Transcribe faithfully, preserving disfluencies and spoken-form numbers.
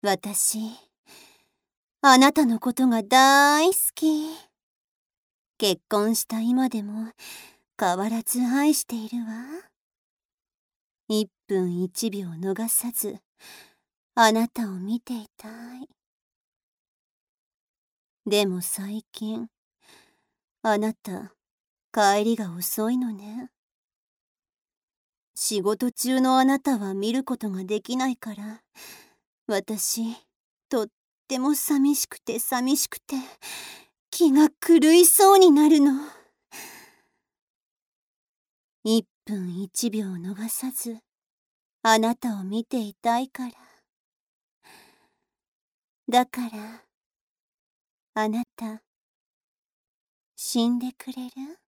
私、あなたのことがだいすき。結婚した今でも変わらず愛しているわ。一分一秒逃さず、あなたを見ていたい。でも最近、あなた、帰りが遅いのね。仕事中のあなたは見ることができないから、私、とっても寂しくて寂しくて、気が狂いそうになるの。一分一秒逃さず、あなたを見ていたいから。だから、あなた、死んでくれる？